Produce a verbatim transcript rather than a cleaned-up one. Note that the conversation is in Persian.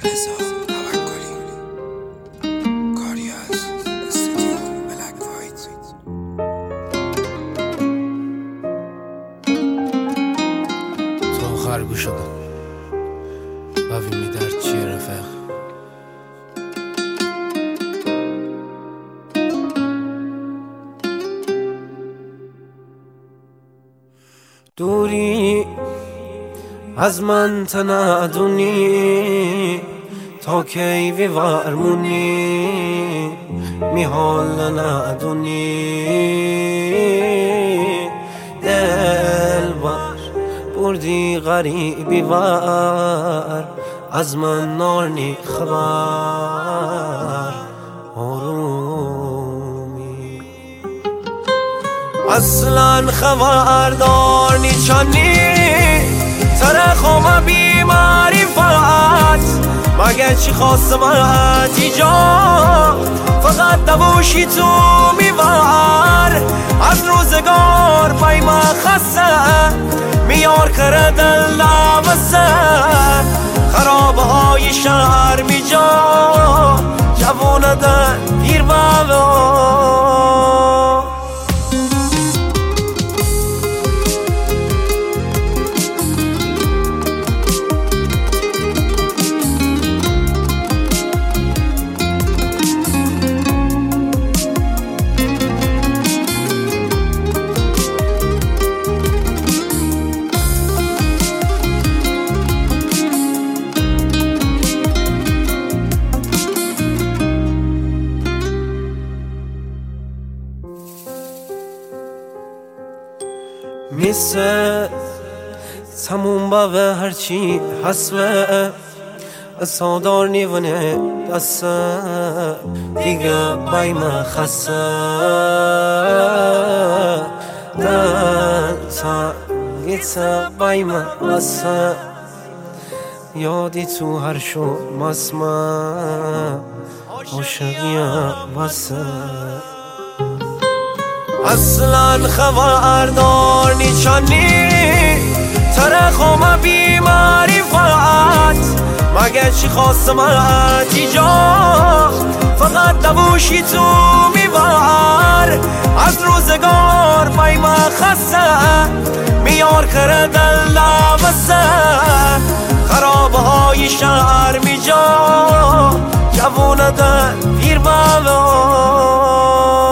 رضا توکلی کاری از استودیو بلک وایت. تا آخر گوش شدم ببین درد چیه رفیق. دوری از من تندونی تا کی ویورمونی می حال ندونی دل بر بردی غریبی ور از من نارنی خبر آرومی اصلا خبردار نیچانی ترخم بی معرفت مگه چی خواستم از ایجا فقط دوشی تو میور از روزگار پای ما خسته میار کره دل نوسته خرابه های شهر میجا جوونه دل پیر بابا. میسه تموم باوه هرچی حسبه سادار نیونه دسته دیگه بای من خسته دل تنگیته بای من بسته یادی تو هر شو مسمه عاشقیم بسته اصلا خبردار نیچانی ترخم بی معرفت مگه چی خواستم از ایجا فقط دوشی تو میور از روزگار پای ما خسته میار کره دل نوسته خرابه های شهر میجا جوونه دل پیر بابا.